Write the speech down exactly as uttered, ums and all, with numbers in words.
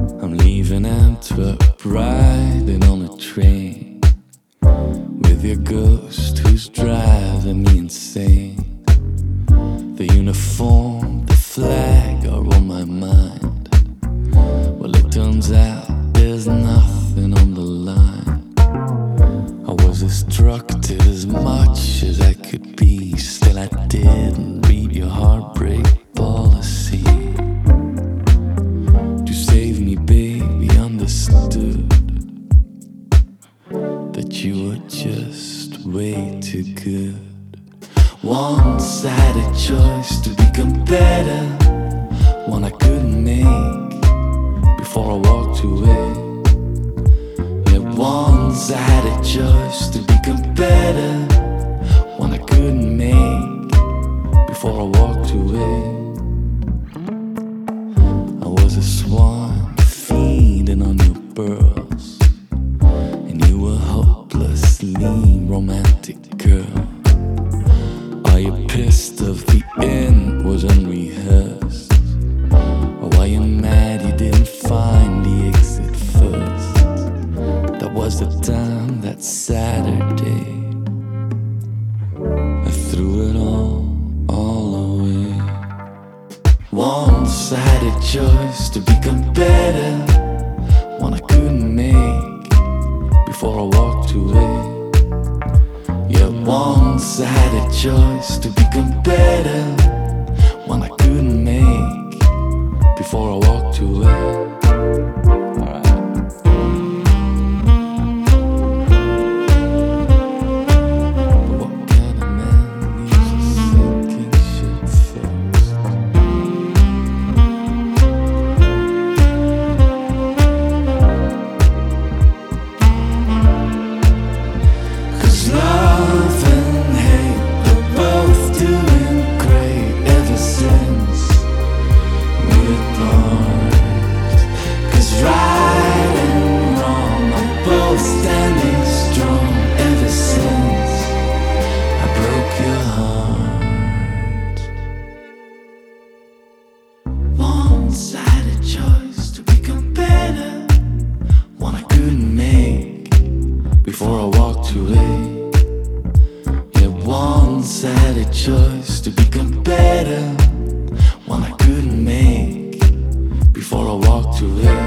I'm leaving Antwerp, riding on a train with your ghost who's driving me insane. The uniform, the flag are on my mind. Well, it turns out there's nothing on the line. I was instructed as much as I could be, still I didn't read your heartbreak policy. To save me, baby, understood that you were just way too good. Once I had a choice to become better, one I couldn't make before I walked away. Yeah, once I had a choice to become better, one I couldn't make before I walked away. I was a swan feeding on your pearls, and you were hopelessly romantic, girl. Are you pissed of the end was unrehearsed? Or why you mad you didn't find the exit first? That was the time, that Saturday, I threw it all, all away. Once I had a choice to become better, one I couldn't make before I walked away. Yeah, once I had a choice to become better, one I couldn't make before I walked away. Standing strong ever since I broke your heart. Once I had a choice to become better, one I couldn't make before I walked away. Yeah, once I had a choice to become better, one I couldn't make before I walked away.